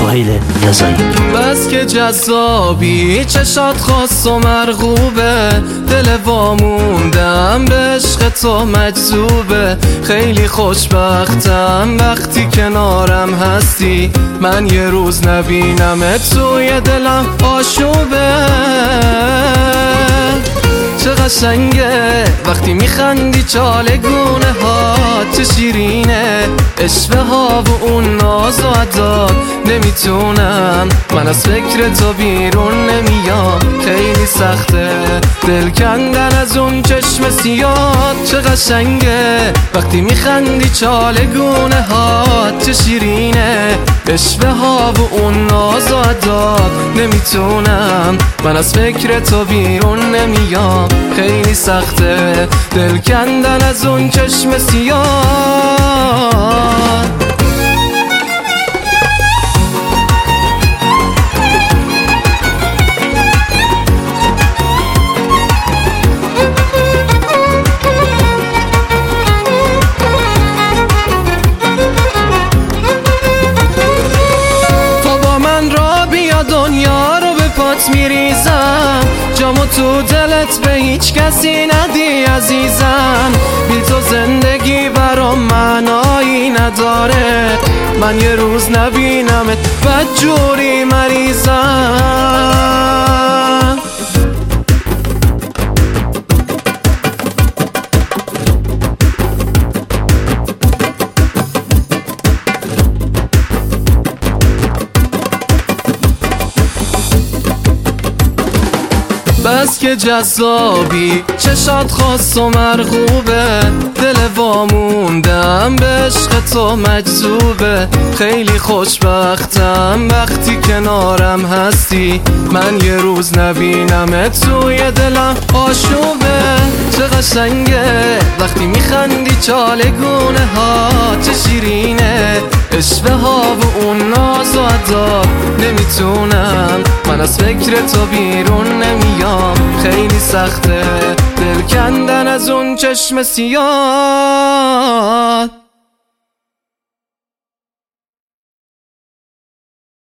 سهیل یزایی. بس که جذابی، چشات خاص و مرغوبه، دل واموندم به عشق تو مجذوبه. خیلی خوشبختم وقتی کنارم هستی، من یه روز نبینمت توی دلم آشوبه. چه قشنگه وقتی میخندی، چالگونه ها چه شیرینه، اشوه ها و اون ناز و عداد. نمیتونم من از فکر تو بیرون نمیام، خیلی سخته دل کندن از اون چشم سیاه. چه قشنگه وقتی میخندی، چالگونه ها چه شیرینه، اشوه ها و اون ناز و عداد. نمیتونم من از فکر تو بیرون نمیام، خیلی سخته دل کندن از اون چشم سیاه. تا با من را بیا، دنیا رو به پات میریزم، جامو تو دلت به هیچ کسی ندی عزیزم. بی تو زندگی برام معنایی نداره، من یه روز نبینمت بدجوری مریضم. بس که جذابی، چشات خاص و مرغوبه، دل واموندم به عشق تو مجذوبه. خیلی خوشبختم وقتی کنارم هستی، من یه روز نبینمت توی دلم آشوبه. چه قشنگه وقتی میخندی، چالگونه ها چه شیرینه، اشوه ها و اون ناز و عداد. نمیتونم من از فکر تو بیرون نمیام، خیلی سخته دل کندن از اون چشم سیاه.